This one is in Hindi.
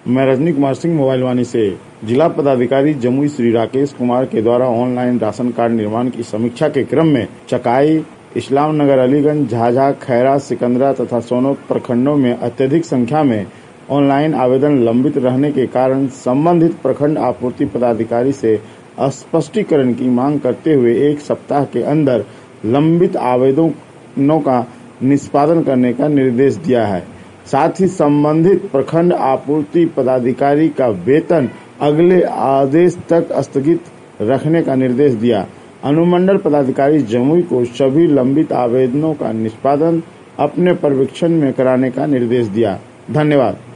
मैं रजनी कुमार सिंह मोबाइल वाणी से। जिला पदाधिकारी जमुई श्री राकेश कुमार के द्वारा ऑनलाइन राशन कार्ड निर्माण की समीक्षा के क्रम में चकाई, इस्लाम नगर, अलीगंज, झाझा, खैरा, सिकंदरा तथा सोनोत प्रखंडों में अत्यधिक संख्या में ऑनलाइन आवेदन लंबित रहने के कारण संबंधित प्रखंड आपूर्ति पदाधिकारी से स्पष्टीकरण की मांग करते हुए 1 सप्ताह के अंदर लंबित आवेदनों का निष्पादन करने का निर्देश दिया है। साथ ही संबंधित प्रखंड आपूर्ति पदाधिकारी का वेतन अगले आदेश तक स्थगित रखने का निर्देश दिया। अनुमंडल पदाधिकारी जमुई को सभी लंबित आवेदनों का निष्पादन अपने पर्यवेक्षण में कराने का निर्देश दिया। धन्यवाद।